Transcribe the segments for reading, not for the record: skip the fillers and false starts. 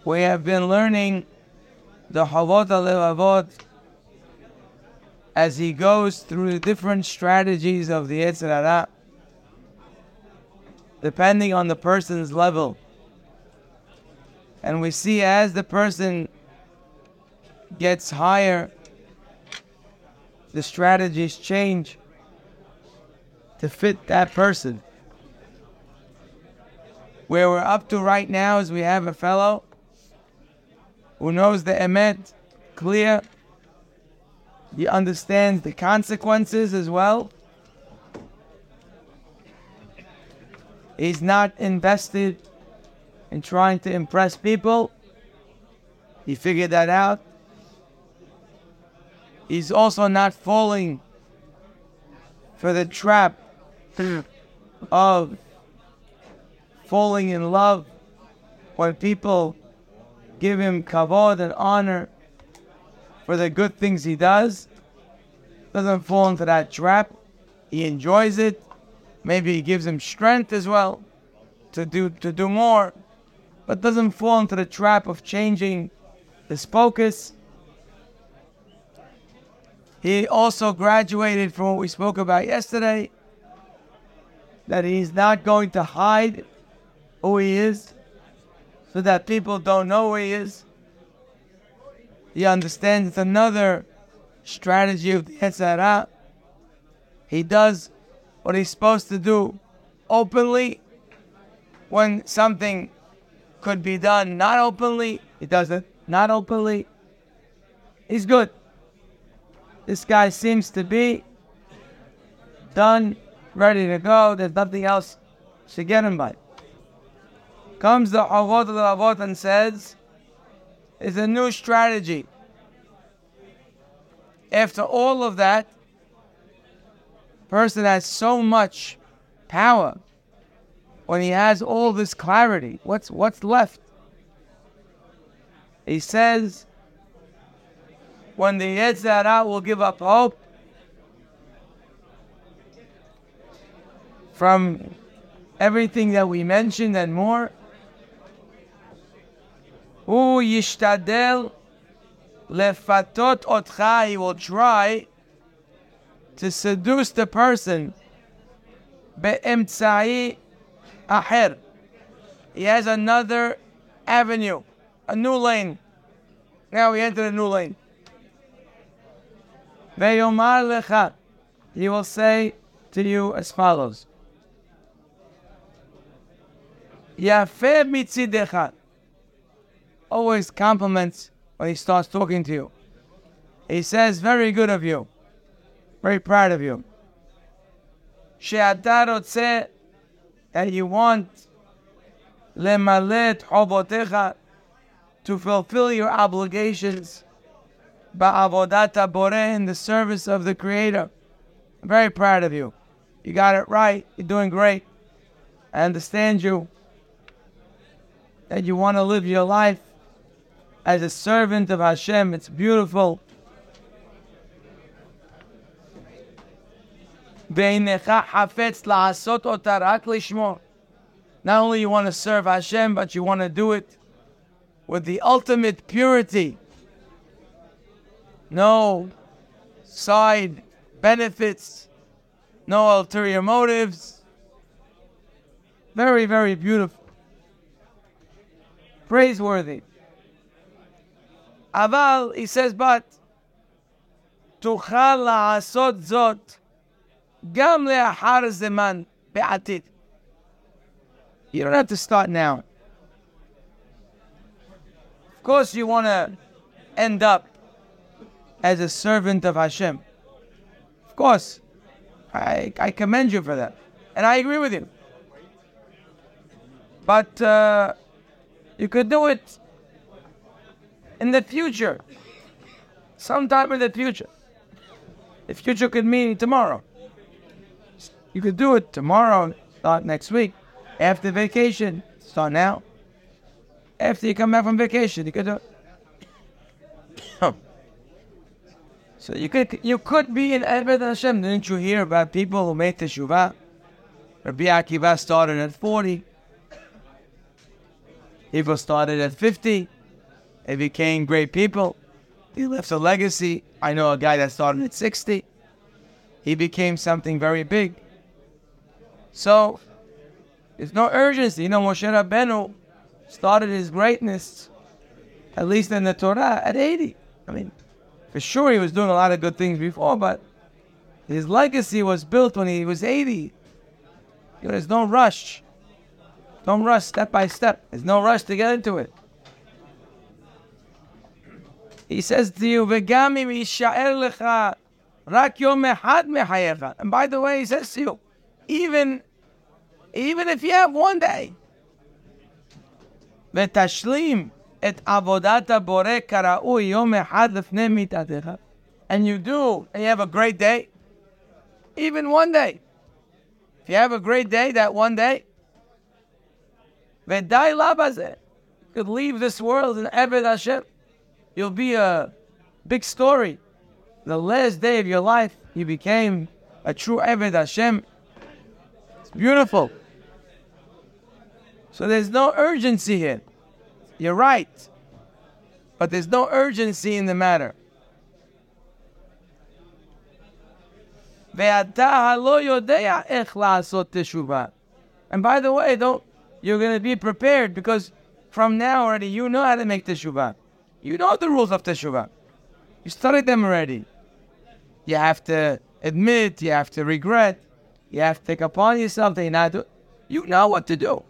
We have been learning the Chovot HaLevavot as he goes through the different strategies of the Yetzer Hara, depending on the person's level. And we see as the person gets higher, the strategies change to fit that person. Where we're up to right now is we have a fellow who knows the emet clear. He understands the consequences as well. He's not invested in trying to impress people. He figured that out. He's also not falling for the trap of falling in love when people give him kavod and honor for the good things he does. Doesn't fall into that trap. He enjoys it. Maybe he gives him strength as well to do more, but doesn't fall into the trap of changing his focus. He also graduated from what we spoke about yesterday, that he's not going to hide who he is so that people don't know who he is. He understands it's another strategy of the Yetzer Hara. He does what he's supposed to do openly. When something could be done not openly, he does it not openly. He's good. This guy seems to be done, ready to go. There's nothing else to get him by. Comes the Chovot HaLevavot and says, it's a new strategy. After all of that, person has so much power. When he has all this clarity, what's left? He says, when the Yetzer Hara will give up hope from everything that we mentioned and more, Hu yishtadel lefatot otcha, he will try to seduce the person be'emtzai aher. He has another avenue, a new lane. Now we enter a new lane. Ve'yomar lecha, he will say to you as follows: Yafeh mitzidecha. Always compliments when he starts talking to you. He says, very good of you. Very proud of you. She'ata rotzeh, that you want lemalet chovotecha, to fulfill your obligations ba'avodat haboreh, in the service of the Creator. I'm very proud of you. You got it right. You're doing great. I understand you. That you want to live your life as a servant of Hashem. It's beautiful. Not only you want to serve Hashem, but you want to do it with the ultimate purity. No side benefits, no ulterior motives. Very, very beautiful. Praiseworthy. Aval, he says, but tuchal la'asot zot gam le'achar zeman be'atid. You don't have to start now. Of course you want to end up as a servant of Hashem. Of course. I commend you for that. And I agree with you. But you could do it in the future. Sometime in the future. The future could mean tomorrow. You could do it tomorrow, start next week. After vacation, start now. After you come back from vacation, you could do it. So you could be in Eved Hashem. Didn't you hear about people who made teshuvah? Rabbi Akiva started at 40. People started at 50. They became great people. He left a legacy. I know a guy that started at 60. He became something very big. So, there's no urgency. You know, Moshe Rabbeinu started his greatness, at least in the Torah, at 80. I mean, for sure he was doing a lot of good things before, but his legacy was built when he was 80. You know, there's no rush. Don't rush step by step. There's no rush to get into it. He says to you, "V'gam im yisha'er lecha rak yom echad mechayecha." And by the way, he says to you, even if you have one day, v'tashlim et avodat haboreh kara'ui yom echad lefnei mitatecha, and you have a great day, even one day. If you have a great day, that one day, v'dai labazeh, you could leave this world and Eved Hashem. You'll be a big story. The last day of your life, you became a true Eved Hashem. It's beautiful. So there's no urgency here. You're right. But there's no urgency in the matter. And by the way, you're going to be prepared, because from now already you know how to make teshuvah. You know the rules of teshuvah. You studied them already. You have to admit, you have to regret, you have to take upon yourself that you're not doing. You know what to do.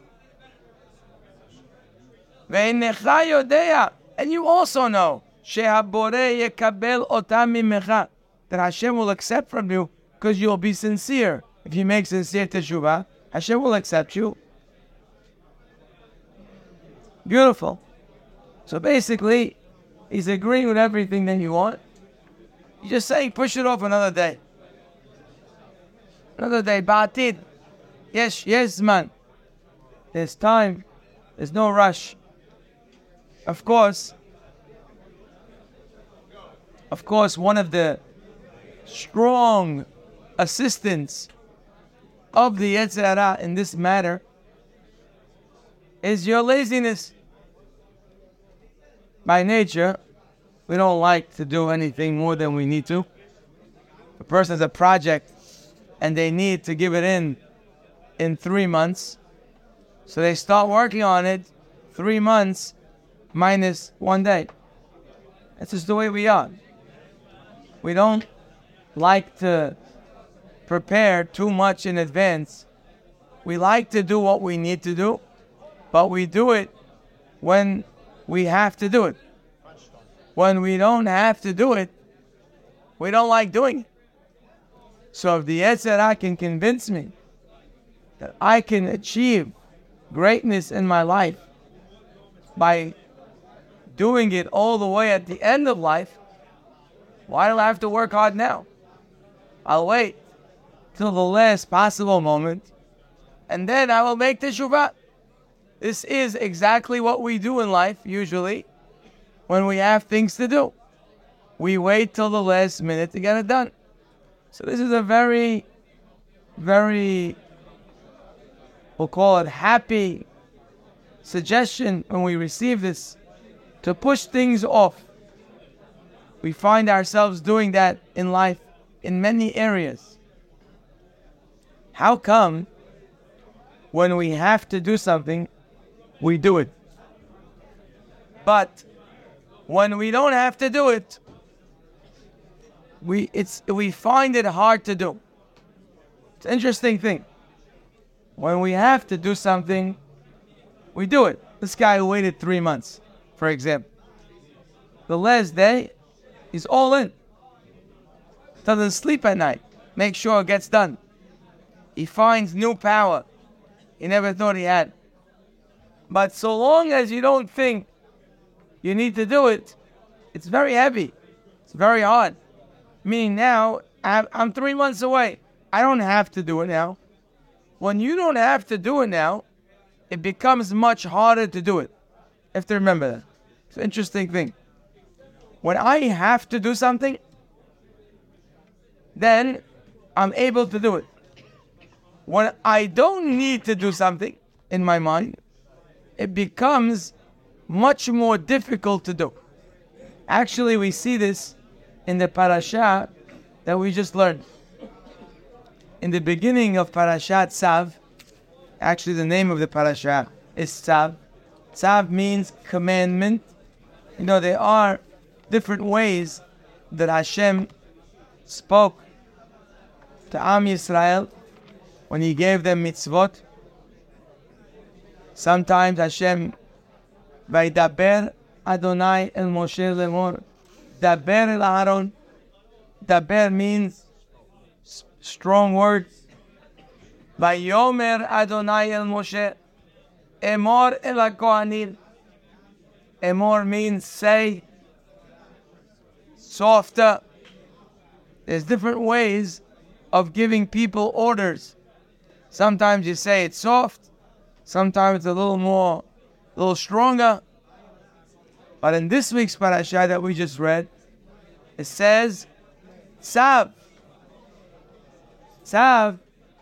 And you also know that Hashem will accept from you, because you'll be sincere. If you make sincere teshuvah, Hashem will accept you. Beautiful. So basically, he's agreeing with everything that you want. He's just saying, push it off another day. Another day, ba'atid. Yes, man. There's time. There's no rush. Of course, one of the strong assistants of the Yetzer Hara in this matter is your laziness. By nature, we don't like to do anything more than we need to. A person has a project and they need to give it in 3 months. So they start working on it 3 months minus 1 day. That's just the way we are. We don't like to prepare too much in advance. We like to do what we need to do, but we do it when we have to do it. When we don't have to do it, we don't like doing it. So if the Yetzer Hara can convince me that I can achieve greatness in my life by doing it all the way at the end of life, why do I have to work hard now? I'll wait till the last possible moment, and then I will make teshuvah. This is exactly what we do in life, usually, when we have things to do. We wait till the last minute to get it done. So this is a very, very, we'll call it happy suggestion when we receive this, to push things off. We find ourselves doing that in life in many areas. How come when we have to do something, we do it? But when we don't have to do it, we find it hard to do. It's an interesting thing. When we have to do something, we do it. This guy who waited 3 months, for example. The last day, he's all in. Doesn't sleep at night. Make sure it gets done. He finds new power he never thought he had. But so long as you don't think you need to do it, it's very heavy. It's very hard. Meaning now, I'm 3 months away. I don't have to do it now. When you don't have to do it now, it becomes much harder to do it. You have to remember that. It's an interesting thing. When I have to do something, then I'm able to do it. When I don't need to do something in my mind, it becomes much more difficult to do. Actually, we see this in the parasha that we just learned. In the beginning of Parashat Tzav, actually the name of the parasha is Tzav. Tzav means commandment. There are different ways that Hashem spoke to Am Yisrael when He gave them mitzvot. Sometimes Hashem, Vaydaber Adonai el Moshe lemor, Daber el Aaron. Daber means strong words. Vayomer Adonai el Moshe, Emor el HaKohanim. Emor means say, softer. There's different ways of giving people orders. Sometimes you say it's soft, sometimes it's a little stronger. But in this week's parasha that we just read, it says, Tzav. Tzav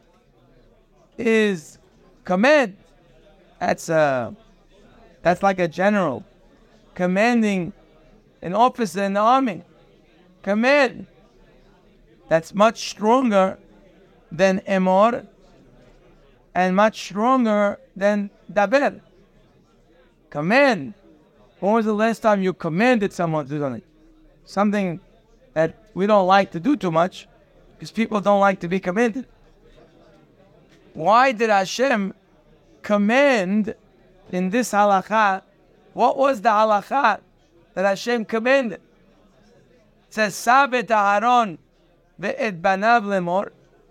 is command. That's like a general commanding an officer in the army. Command. That's much stronger than Emor and much stronger than Daber. Command. When was the last time you commanded someone to do something? Something that we don't like to do too much because people don't like to be commanded. Why did Hashem command in this halakha? What was the halakha that Hashem commanded? It says, Sabet Aharon ve'et banav lemor.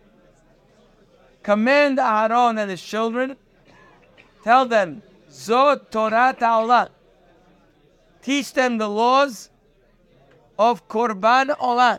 Command Aharon and his children. Tell them, Zot Torah Ta'olah. Teach them the laws of Korban Olah.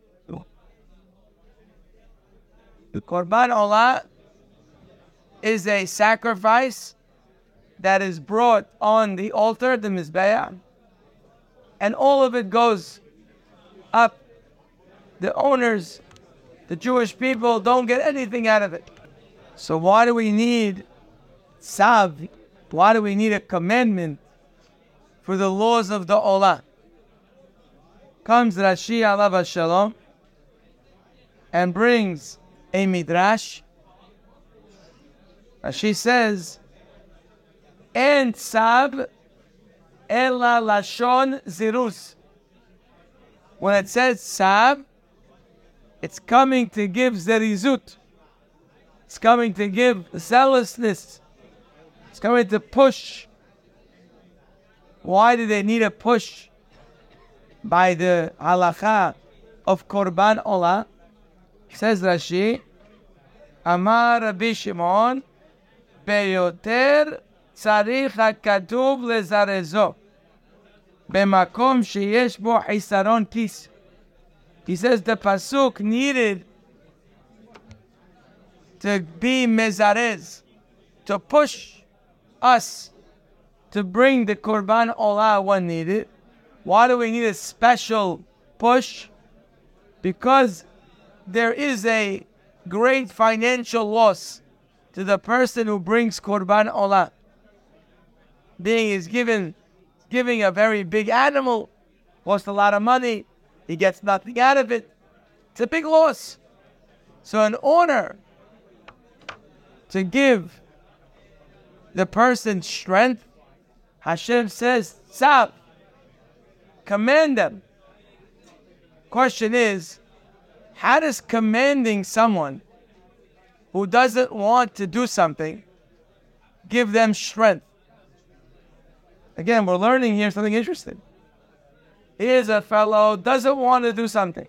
The Korban Olah is a sacrifice that is brought on the altar, the Mizbeah, and all of it goes up. The owners, the Jewish people, don't get anything out of it. So why do we need Tzav? Why do we need a commandment for the laws of the Olah? Comes Rashi Alav Shalom and brings a midrash. Rashi says, En Tzav Ela Lashon Zirus. When it says Tzav, it's coming to give zerizut. It's coming to give zealousness. It's coming to push. Why do they need a push? By the halakha of Korban Olah, says Rashi, Amar Rabbi Shimon, Beyoter tzarich hakatuv lezarezo, b'makom sheyesh bo hisaron kis. He says the pasuk needed to be mezarez, to push us to bring the Korban Olah when needed. Why do we need a special push? Because there is a great financial loss to the person who brings Korban Olah. Being is giving a very big animal, costs a lot of money, he gets nothing out of it. It's a big loss. So in order to give the person strength, Hashem says, Tzav, command them. Question is, how does commanding someone who doesn't want to do something give them strength? Again, we're learning here something interesting. Here's a fellow doesn't want to do something.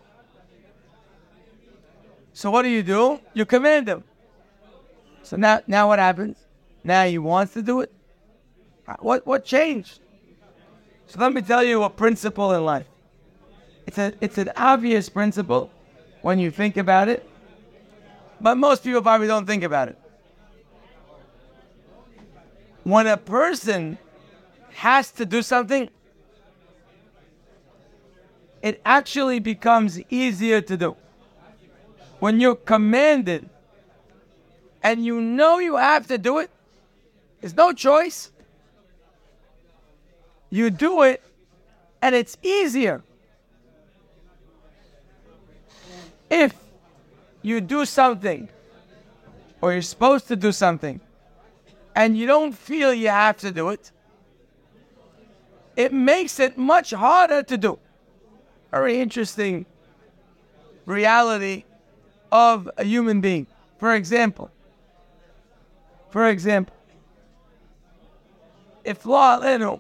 So what do? You command him. So now what happens? Now he wants to do it. What changed? So let me tell you a principle in life. It's an obvious principle when you think about it, but most people probably don't think about it. When a person has to do something, it actually becomes easier to do. When you're commanded and you know you have to do it, there's no choice. you do it and it's easier. If you do something, or you're supposed to do something, and you don't feel you have to do it, it makes it much harder to do. Very interesting reality of a human being. For example, if law alenu,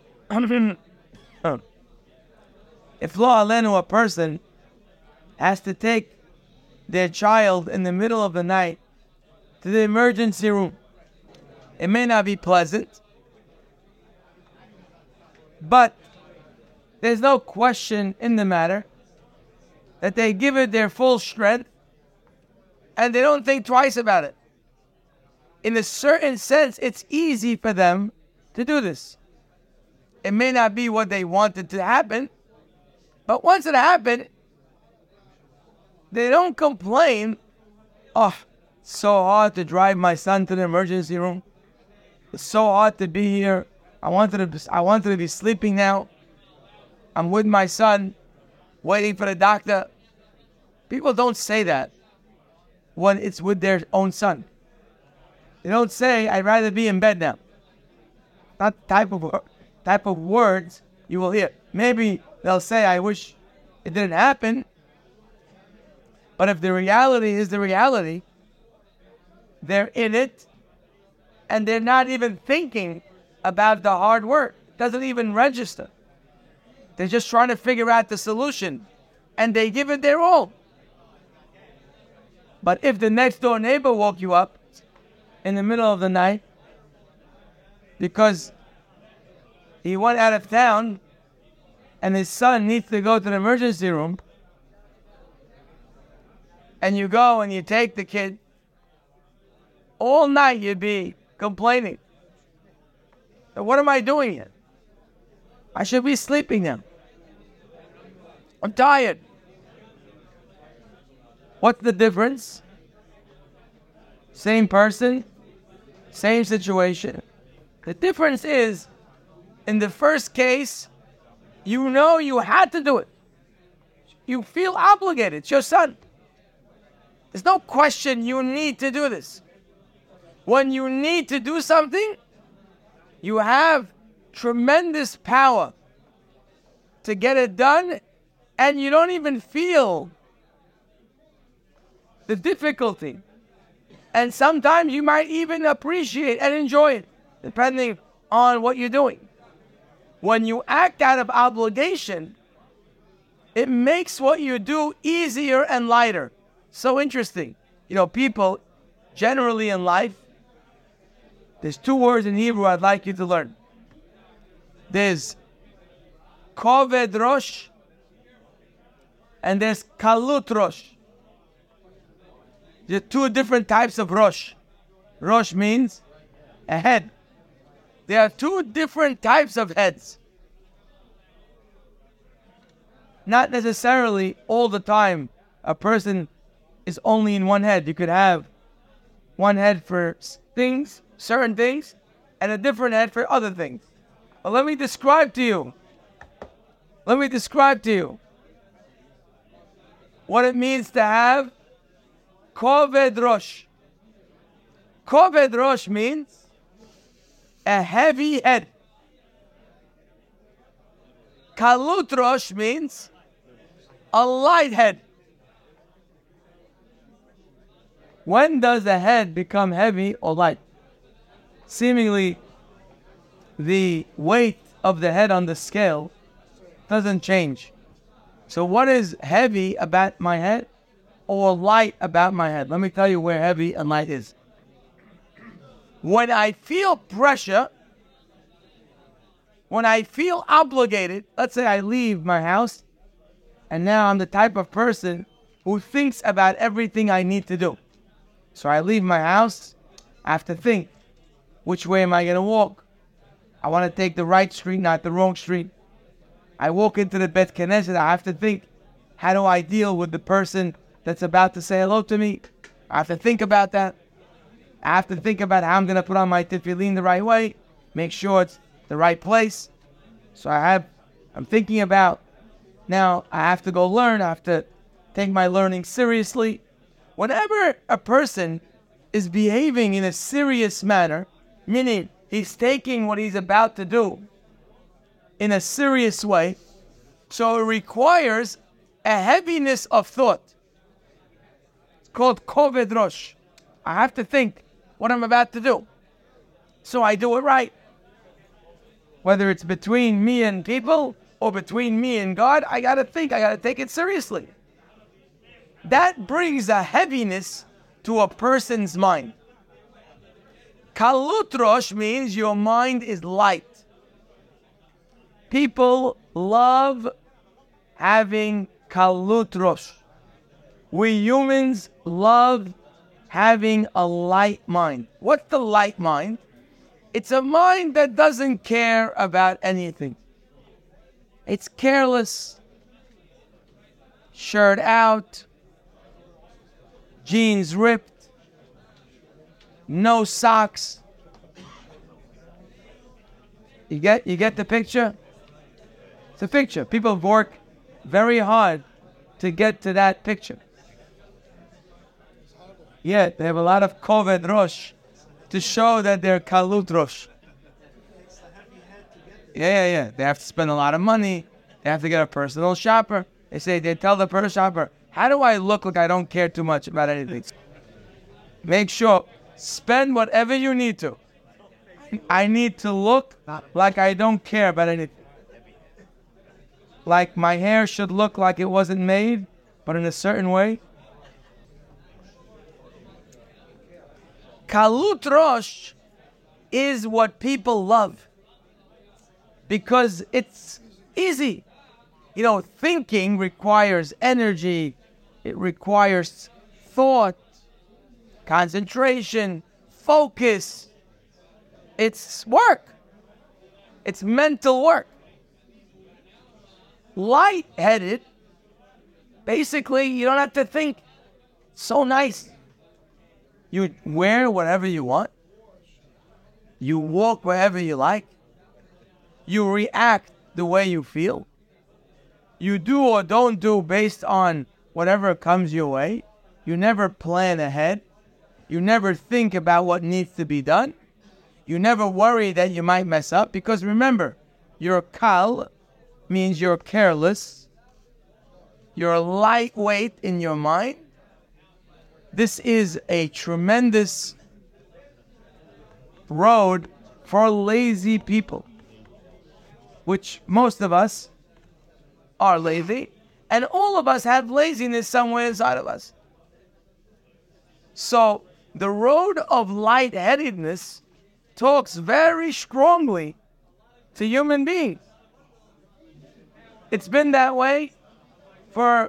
a person has to take their child in the middle of the night to the emergency room, it may not be pleasant, but there's no question in the matter that they give it their full strength and they don't think twice about it. In a certain sense, it's easy for them to do this. It may not be what they wanted to happen, but once it happened, they don't complain, oh, it's so hard to drive my son to the emergency room. It's so hard to be here. I wanted to be sleeping now. I'm with my son, waiting for the doctor. People don't say that when it's with their own son. They don't say, I'd rather be in bed now. Not the type of words you will hear. Maybe they'll say, I wish it didn't happen. But if the reality is the reality, they're in it, and they're not even thinking about the hard work. It doesn't even register. They're just trying to figure out the solution, and they give it their all. But if the next door neighbor woke you up in the middle of the night because he went out of town and his son needs to go to the emergency room, and you go and you take the kid, all night you'd be complaining. What am I doing here? I should be sleeping now. I'm tired. What's the difference? Same person, same situation. The difference is, in the first case, you know you had to do it. You feel obligated. It's your son. There's no question you need to do this. When you need to do something, you have tremendous power to get it done, and you don't even feel the difficulty. And sometimes you might even appreciate and enjoy it, depending on what you're doing. When you act out of obligation, it makes what you do easier and lighter. So interesting. People generally in life, there's two words in Hebrew I'd like you to learn. There's koved rosh and there's kalut rosh. There are two different types of rosh. Rosh means a head. There are two different types of heads. Not necessarily all the time a person is only in one head. You could have one head for things, certain things, and a different head for other things. But let me describe to you what it means to have koved rosh. Koved rosh means a heavy head. Kalut rosh means a light head. When does the head become heavy or light? Seemingly, the weight of the head on the scale doesn't change. So what is heavy about my head or light about my head? Let me tell you where heavy and light is. When I feel pressure, when I feel obligated, let's say I leave my house, and now I'm the type of person who thinks about everything I need to do. So I leave my house, I have to think, which way am I going to walk? I want to take the right street, not the wrong street. I walk into the Bet Knesset, I have to think, how do I deal with the person that's about to say hello to me? I have to think about that. I have to think about how I'm going to put on my tefillin the right way, make sure it's the right place. So I'm thinking about, now I have to go learn, I have to take my learning seriously. Whenever a person is behaving in a serious manner, meaning he's taking what he's about to do in a serious way, so it requires a heaviness of thought. It's called koved rosh. I have to think what I'm about to do, so I do it right. Whether it's between me and people or between me and God, I gotta think, I gotta take it seriously. That brings a heaviness to a person's mind. Kalut rosh means your mind is light. People love having kalut rosh. We humans love having a light mind. What's the light mind? It's a mind that doesn't care about anything. It's careless, shirt out, jeans ripped, no socks. You get the picture? It's a picture. People work very hard to get to that picture. Yeah, they have a lot of koved rosh to show that they're kalut rosh. Yeah. They have to spend a lot of money. They have to get a personal shopper. They tell the personal shopper, how do I look like I don't care too much about anything? Make sure, spend whatever you need to. I need to look like I don't care about anything. Like my hair should look like it wasn't made, but in a certain way. Kalut rosh is what people love because it's easy. Thinking requires energy. It requires thought, concentration, focus. It's work. It's mental work. Light-headed, basically, you don't have to think. So nice. You wear whatever you want. You walk wherever you like. You react the way you feel. You do or don't do based on whatever comes your way. You never plan ahead. You never think about what needs to be done. You never worry that you might mess up because remember, you're kal means you're careless. You're lightweight in your mind. This is a tremendous road for lazy people, which most of us are lazy, and all of us have laziness somewhere inside of us. So the road of lightheadedness talks very strongly to human beings. It's been that way for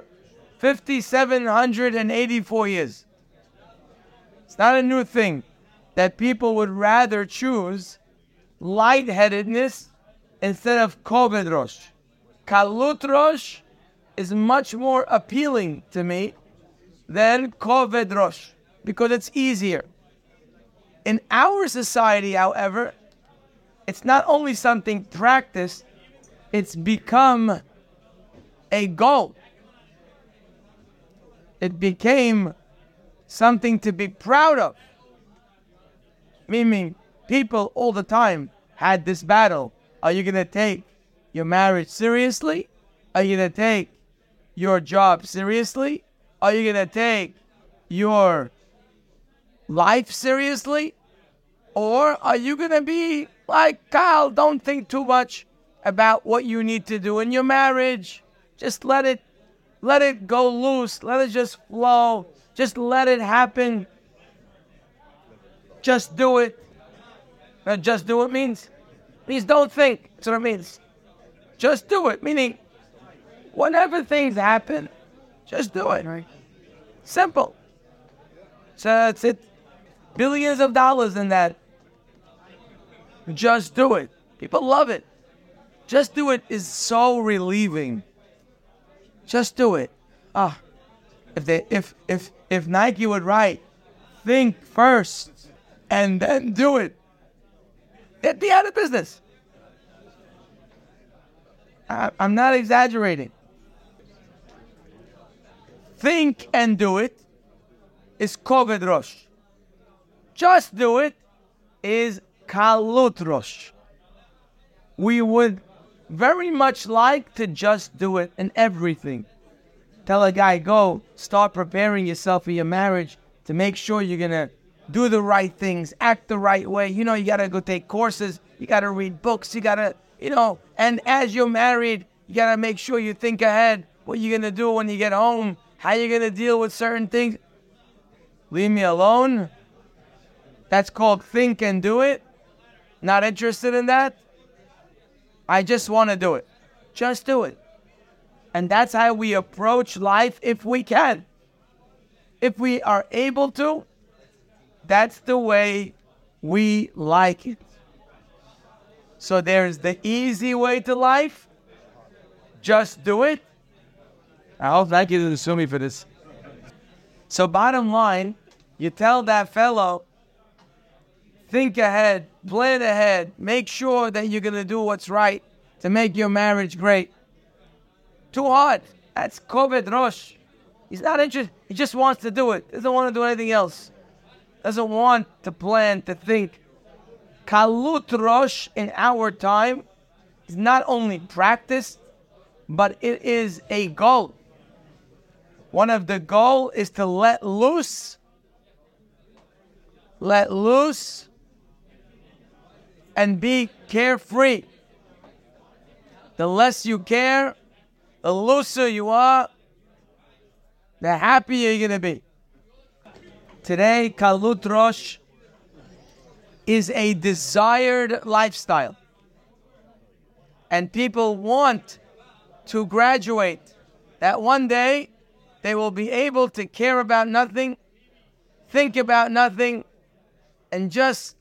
5,784 years. It's not a new thing that people would rather choose lightheadedness instead of koved rosh. Kalut rosh is much more appealing to me than koved rosh because it's easier. In our society, however, it's not only something practiced, it's become a goal. It became something to be proud of. Meaning, people all the time had this battle. Are you going to take your marriage seriously? Are you going to take your job seriously? Are you going to take your life seriously? Or are you going to be like Kyle, don't think too much about what you need to do in your marriage. Just let it go loose. Let it just flow. Just let it happen. Just do it. Just do it means don't think. That's what it means. Just do it. Meaning, whenever things happen, just do it. Right? Simple. So it's billions of dollars in that. Just do it. People love it. Just do it is so relieving. Just do it. If Nike would write, think first and then do it, they'd be out of business. I'm not exaggerating. Think and do it is koved rosh. Just do it is kalut rosh. We would very much like to just do it in everything. Tell a guy, go start preparing yourself for your marriage to make sure you're going to do the right things, act the right way. You got to go take courses. You got to read books. You got to, and as you're married, you got to make sure you think ahead what you're going to do when you get home, how you're going to deal with certain things. Leave me alone. That's called think and do it. Not interested in that. I just want to do it. Just do it. And that's how we approach life if we can. If we are able to, that's the way we like it. So there's the easy way to life. Just do it. I hope that you didn't sue me for this. So bottom line, you tell that fellow, think ahead, plan ahead, make sure that you're going to do what's right to make your marriage great. Too hard. That's koved rosh. He's not interested. He just wants to do it. Doesn't want to do anything else. Doesn't want to plan, to think. Kalut rosh in our time is not only practiced, but it is a goal. One of the goal is to let loose. Let loose and be carefree. The less you care, the looser you are, the happier you're going to be. Today, Kalut Rosh is a desired lifestyle. And people want to graduate. That one day, they will be able to care about nothing, think about nothing, and just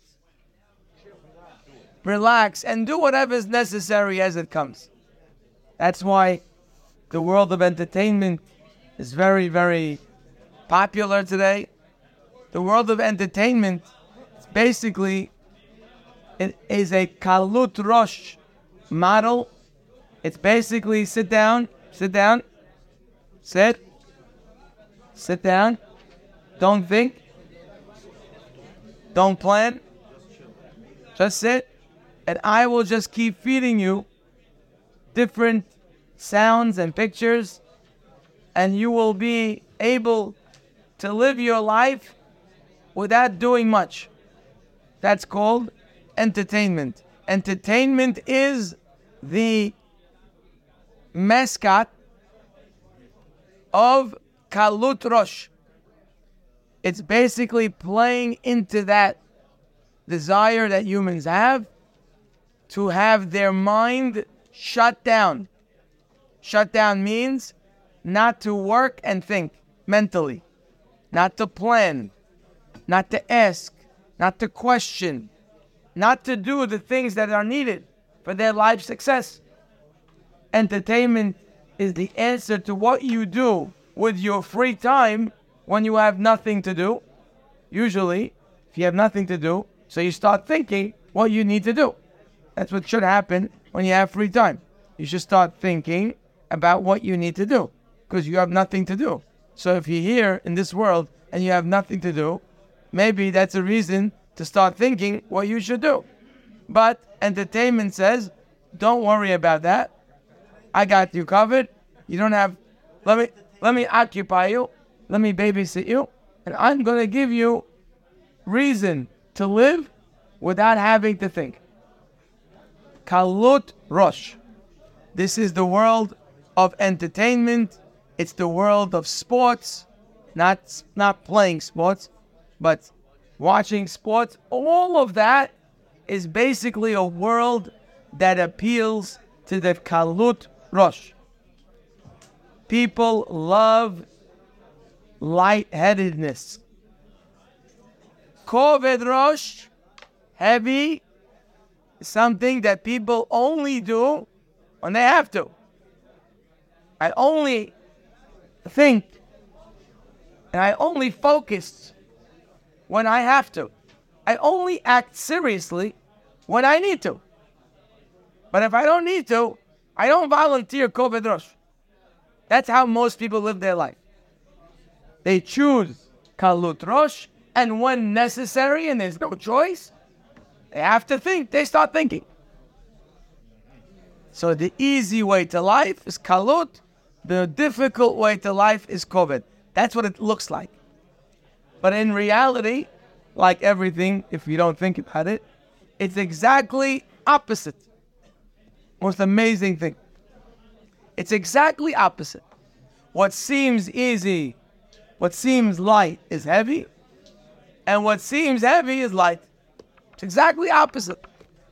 relax and do whatever is necessary as it comes. That's why the world of entertainment is very, very popular today. The world of entertainment basically it is a kalut rosh model. It's basically sit down, sit down, sit down, don't think, don't plan, just sit, and I will just keep feeding you different sounds and pictures, and you will be able to live your life without doing much. That's called entertainment. Entertainment is the mascot of Kalut Rosh. It's basically playing into that desire that humans have to have their mind shut down. Shut down means not to work and think mentally, not to plan, not to ask, not to question, not to do the things that are needed for their life success. Entertainment is the answer to what you do with your free time when you have nothing to do. Usually, if you have nothing to do, so you start thinking what you need to do. That's what should happen when you have free time. You should start thinking about what you need to do because you have nothing to do. So if you're here in this world and you have nothing to do, maybe that's a reason to start thinking what you should do. But entertainment says, don't worry about that. I got you covered. You don't have, let me occupy you. Let me babysit you. And I'm going to give you reason to live without having to think. Kalut Rosh. This is the world of entertainment. It's the world of sports. Not playing sports, but watching sports. All of that is basically a world that appeals to the Kalut Rosh. People love lightheadedness. Koved Rosh, heavy, is something that people only do when they have to. I only think and I only focus when I have to. I only act seriously when I need to. But if I don't need to, I don't volunteer koved rosh. That's how most people live their life. They choose kalut rosh, and when necessary and there's no choice, they have to think. They start thinking. So the easy way to life is kalut. The difficult way to life is koved. That's what it looks like. But in reality, like everything, if you don't think about it, it's exactly opposite. Most amazing thing. It's exactly opposite. What seems easy, what seems light is heavy, and what seems heavy is light. It's exactly opposite.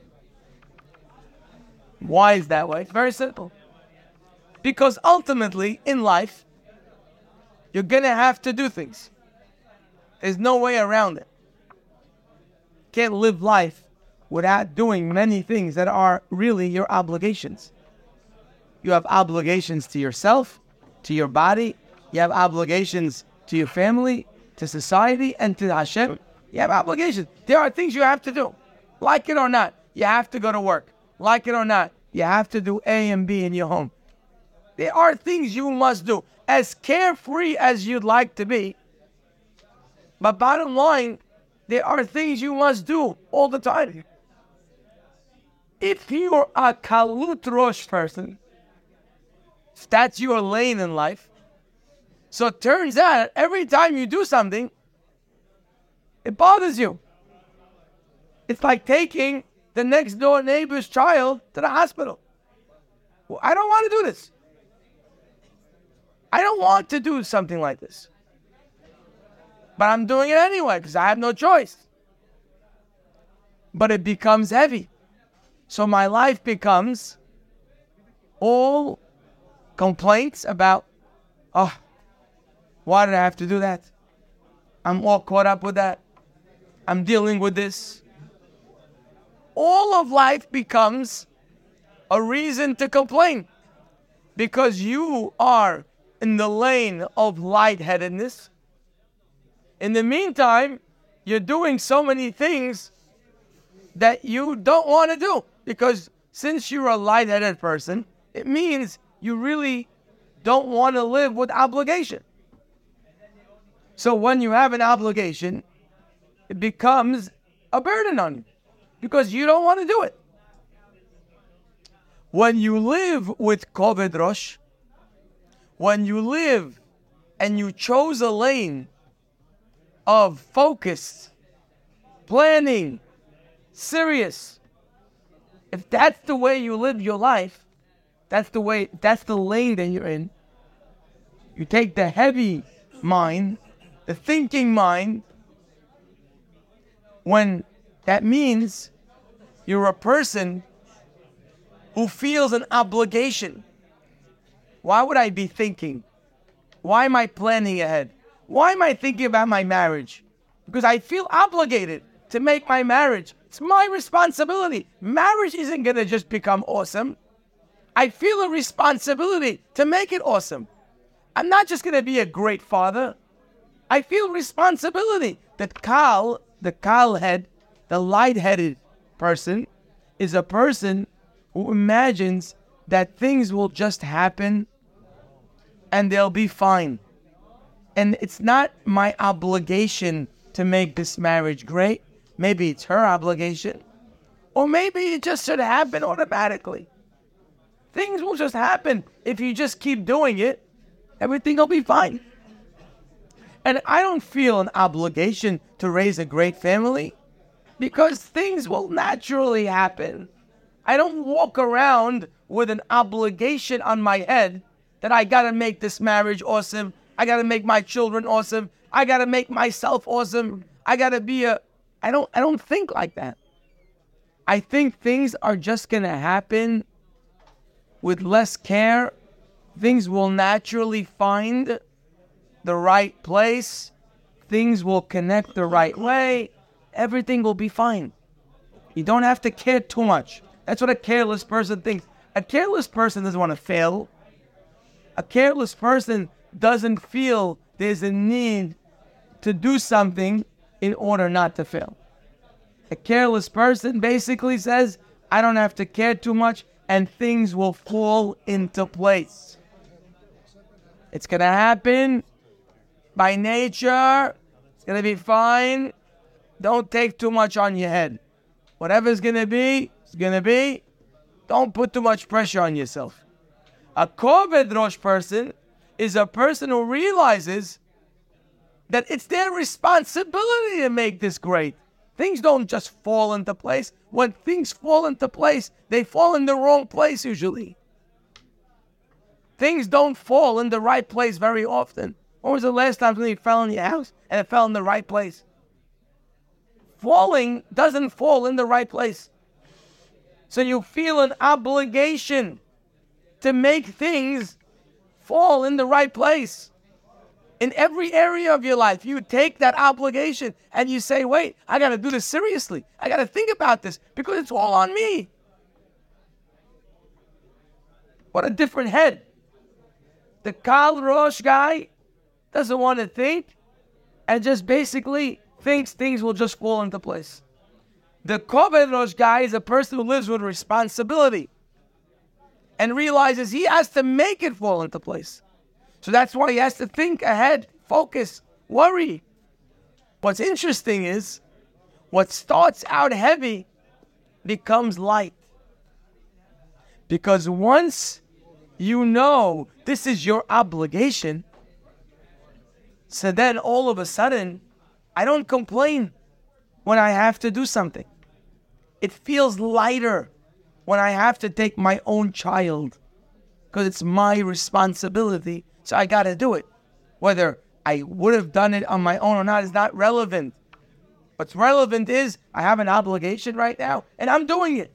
Why is that way? It's very simple. Because ultimately, in life, you're going to have to do things. There's no way around it. You can't live life without doing many things that are really your obligations. You have obligations to yourself, to your body. You have obligations to your family, to society, and to Hashem. You have obligations. There are things you have to do. Like it or not, you have to go to work. Like it or not, you have to do A and B in your home. There are things you must do. As carefree as you'd like to be, but bottom line, there are things you must do all the time. If you're a kalut rosh person, if that's your lane in life, so it turns out every time you do something, it bothers you. It's like taking the next door neighbor's child to the hospital. Well, I don't want to do this. I don't want to do something like this. But I'm doing it anyway because I have no choice. But it becomes heavy. So my life becomes all complaints about, oh, why did I have to do that? I'm all caught up with that. I'm dealing with this. All of life becomes a reason to complain because you are in the lane of lightheadedness. In the meantime, you're doing so many things that you don't want to do because since you're a lightheaded person, it means you really don't want to live with obligation. So when you have an obligation, it becomes a burden on you because you don't want to do it. When you live with koved rosh, when you live and you chose a lane of focus, planning, serious, if that's the way you live your life, that's the lane that you're in. You take the heavy mind, the thinking mind, when that means you're a person who feels an obligation. Why would I be thinking? Why am I planning ahead? Why am I thinking about my marriage? Because I feel obligated to make my marriage. It's my responsibility. Marriage isn't going to just become awesome. I feel a responsibility to make it awesome. I'm not just going to be a great father. I feel responsibility. The light-headed person is a person who imagines that things will just happen and they'll be fine. And it's not my obligation to make this marriage great. Maybe it's her obligation. Or maybe it just should happen automatically. Things will just happen. If you just keep doing it, everything will be fine. And I don't feel an obligation to raise a great family because things will naturally happen. I don't walk around with an obligation on my head that I got to make this marriage awesome. I got to make my children awesome. I got to make myself awesome. I got to be I don't think like that. I think things are just going to happen with less care. Things will naturally find the right place. Things will connect the right way. Everything will be fine. You don't have to care too much. That's what a careless person thinks. A careless person doesn't want to fail. A careless person doesn't feel there's a need to do something in order not to fail. A careless person basically says, I don't have to care too much, and things will fall into place. It's going to happen by nature. It's going to be fine. Don't take too much on your head. Whatever's going to be, it's going to be. Don't put too much pressure on yourself. A Koved Rosh person is a person who realizes that it's their responsibility to make this great. Things don't just fall into place. When things fall into place, they fall in the wrong place usually. Things don't fall in the right place very often. When was the last time something fell in your house and it fell in the right place? Falling doesn't fall in the right place. So you feel an obligation to make things fall in the right place. In every area of your life, you take that obligation and you say, wait, I got to do this seriously. I got to think about this because it's all on me. What a different head. The Kal Rosh guy doesn't want to think and just basically thinks things will just fall into place. The Koved Rosh guy is a person who lives with responsibility and realizes he has to make it fall into place. So that's why he has to think ahead, focus, worry. What's interesting is what starts out heavy becomes light. Because once you know this is your obligation, so then all of a sudden, I don't complain when I have to do something. It feels lighter when I have to take my own child because it's my responsibility. So I got to do it. Whether I would have done it on my own or not is not relevant. What's relevant is I have an obligation right now and I'm doing it.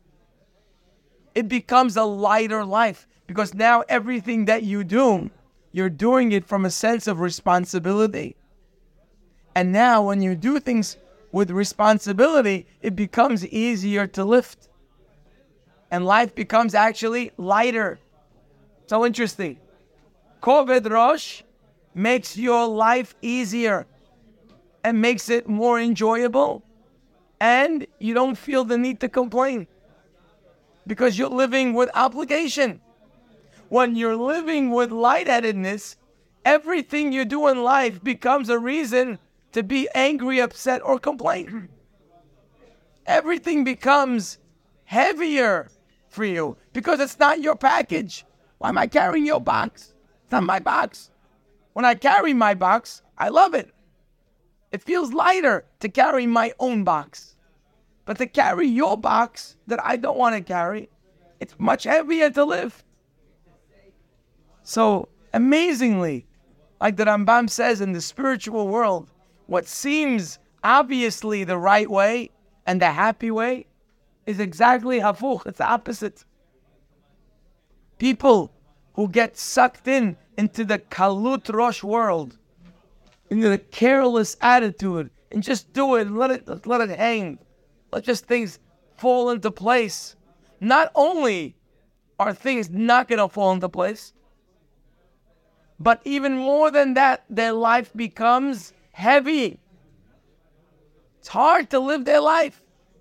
It becomes a lighter life because now everything that you do, you're doing it from a sense of responsibility. And now when you do things with responsibility, it becomes easier to lift. And life becomes actually lighter. So interesting. Koved Rosh makes your life easier and makes it more enjoyable. And you don't feel the need to complain because you're living with obligation. When you're living with lightheadedness, everything you do in life becomes a reason to be angry, upset, or complain. Everything becomes heavier for you because it's not your package. Why am I carrying your box? It's not my box. When I carry my box, I love it. It feels lighter to carry my own box. But to carry your box that I don't want to carry, it's much heavier to lift. So, amazingly, like the Rambam says in the spiritual world, what seems obviously the right way and the happy way is exactly hafuch. It's the opposite. People who get sucked into the kalut rosh world, into the careless attitude, and just do it, let it hang. Let just things fall into place. Not only are things not going to fall into place, but even more than that, their life becomes heavy. It's hard to live their life.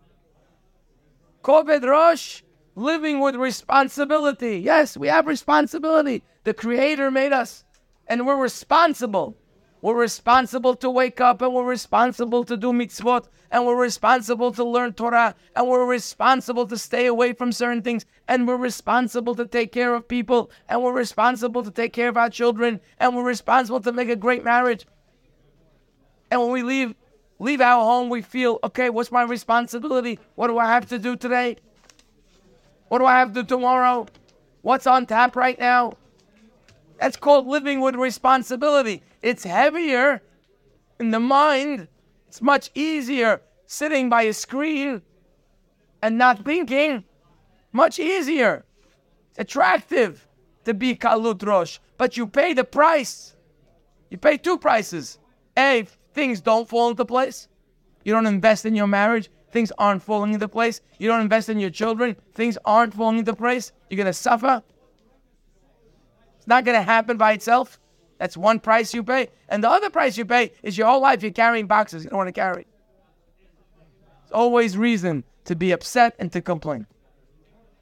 Koved Rosh, living with responsibility. Yes, we have responsibility. The Creator made us, and we're responsible. We're responsible to wake up, and we're responsible to do mitzvot, and we're responsible to learn Torah, and we're responsible to stay away from certain things, and we're responsible to take care of people, and we're responsible to take care of our children, and we're responsible to make a great marriage. And when we leave our home, we feel, okay, what's my responsibility? What do I have to do today? What do I have to do tomorrow? What's on tap right now? That's called living with responsibility. It's heavier in the mind. It's much easier sitting by a screen and not thinking. Much easier. It's attractive to be kalut rosh, but you pay the price. You pay two prices. A, things don't fall into place. You don't invest in your marriage, things aren't falling into place. You don't invest in your children, things aren't falling into place. You're going to suffer. It's not going to happen by itself. That's one price you pay. And the other price you pay is your whole life you're carrying boxes you don't want to carry. It's always reason to be upset and to complain.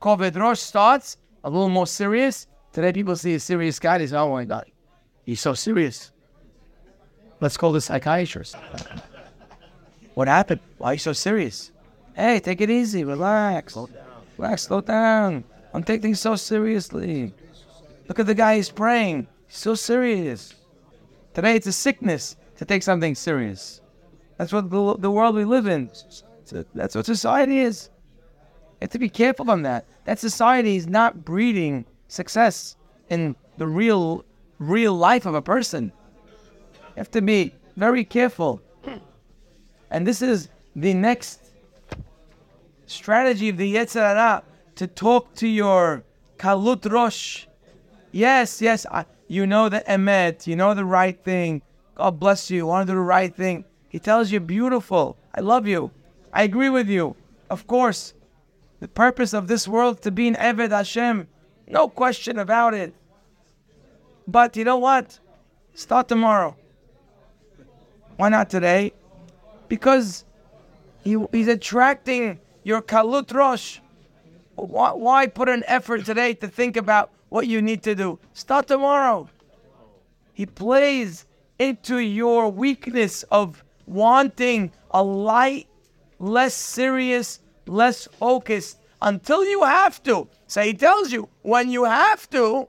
Koved Rosh starts a little more serious. Today people see a serious guy, they say, oh my God, he's so serious. Let's call the psychiatrist. What happened? Why are you so serious? Hey, take it easy, relax. Relax, slow down. Don't take things so seriously. Look at the guy, he's praying. He's so serious. Today it's a sickness to take something serious. That's what the world we live in. That's what society is. You have to be careful on that. That society is not breeding success in the real life of a person. You have to be very careful. And this is the next strategy of the Yetzer Hara, to talk to your Kalut Rosh. Yes, you know the emet, you know the right thing. God bless you, want to do the right thing. He tells you, beautiful, I love you, I agree with you. Of course, the purpose of this world to be an Eved Hashem, no question about it. But you know what? Start tomorrow. Why not today? Because he's attracting your Kalut Rosh. Why put an effort today to think about what you need to do? Start tomorrow. He plays into your weakness of wanting a light, less serious, less focused until you have to. So he tells you, when you have to,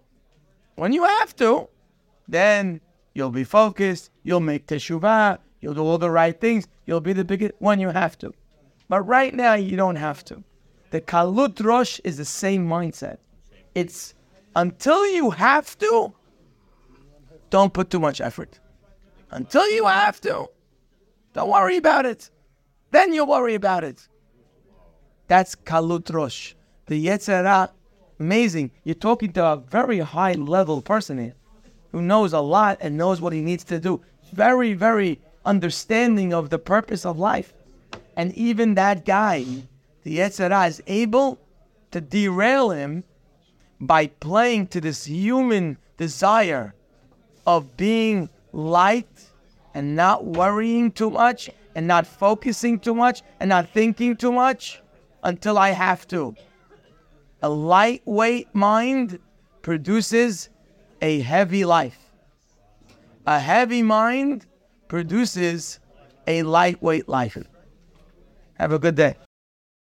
then you'll be focused, you'll make teshuvah, you'll do all the right things, you'll be the biggest when you have to. But right now, you don't have to. The Kalut Rosh is the same mindset. It's until you have to, don't put too much effort. Until you have to, don't worry about it. Then you'll worry about it. That's Kalut Rosh. The Yetzer Hara, amazing. You're talking to a very high level person here who knows a lot and knows what he needs to do. Very, very understanding of the purpose of life. And even that guy, the Yetzer Hara, is able to derail him by playing to this human desire of being light and not worrying too much and not focusing too much and not thinking too much until I have to. A lightweight mind produces a heavy life. A heavy mind produces a lightweight life. Have a good day.